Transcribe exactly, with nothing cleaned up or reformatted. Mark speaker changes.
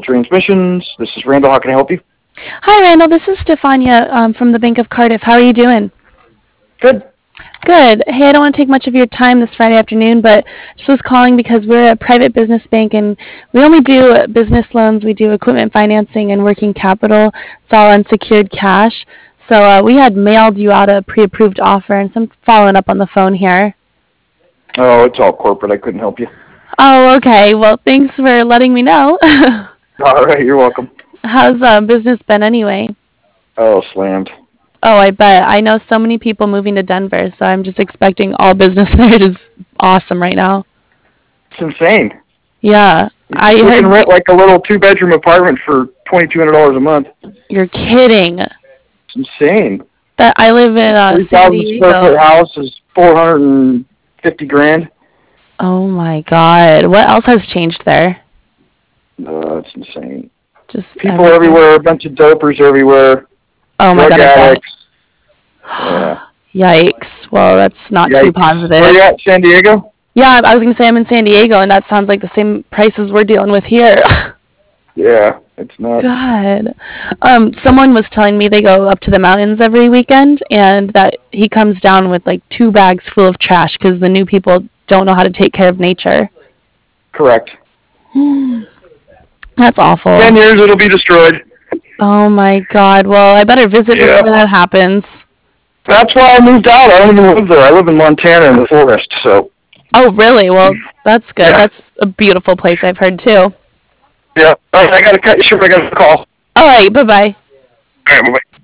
Speaker 1: Transmissions. This is Randall. How can I help you?
Speaker 2: Hi, Randall. This is Stefania um, from the Bank of Cardiff. How are you doing?
Speaker 1: Good.
Speaker 2: Good. Hey, I don't want to take much of your time this Friday afternoon, but just was calling because we're a private business bank and we only do business loans. We do equipment financing and working capital. It's all unsecured cash. So uh, we had mailed you out a pre-approved offer, and so I'm following up on the phone here.
Speaker 1: Oh, it's all corporate. I couldn't help you.
Speaker 2: Oh, okay. Well, thanks for letting me know.
Speaker 1: All right, you're welcome.
Speaker 2: How's uh, business been anyway?
Speaker 1: Oh, slammed.
Speaker 2: Oh, I bet. I know so many people moving to Denver, so I'm just expecting all business there is awesome right now.
Speaker 1: It's insane.
Speaker 2: Yeah. I
Speaker 1: You
Speaker 2: heard
Speaker 1: can rent like a little two-bedroom apartment for twenty-two hundred dollars a month.
Speaker 2: You're kidding.
Speaker 1: It's insane.
Speaker 2: That I live in uh, San
Speaker 1: three thousand square foot
Speaker 2: Diego.
Speaker 1: house is four hundred fifty grand.
Speaker 2: Oh my God. What else has changed there?
Speaker 1: Uh, it's insane.
Speaker 2: Just
Speaker 1: People
Speaker 2: everything.
Speaker 1: everywhere, a bunch of dopers everywhere,
Speaker 2: Oh my
Speaker 1: drug
Speaker 2: God, I bet.
Speaker 1: addicts. Yeah.
Speaker 2: Yikes. Well, that's not too
Speaker 1: Yikes.
Speaker 2: positive.
Speaker 1: Where you at, San Diego?
Speaker 2: Yeah, I was going to say I'm in San Diego, and that sounds like the same prices we're dealing with here.
Speaker 1: Yeah, it's nuts.
Speaker 2: God. Um, someone was telling me they go up to the mountains every weekend, and that he comes down with like two bags full of trash because the new people don't know how to take care of nature.
Speaker 1: Correct.
Speaker 2: That's awful.
Speaker 1: Ten years it'll be destroyed.
Speaker 2: Oh my God. Well, I better visit
Speaker 1: Yeah.
Speaker 2: before that happens.
Speaker 1: That's why I moved out. I don't even live there. I live in Montana in the forest, so.
Speaker 2: Oh, really? Well, that's good.
Speaker 1: Yeah.
Speaker 2: That's a beautiful place, I've heard too.
Speaker 1: Yeah. All right, I gotta cut you short. I got a call.
Speaker 2: All right. Bye bye.
Speaker 1: All right, bye-bye.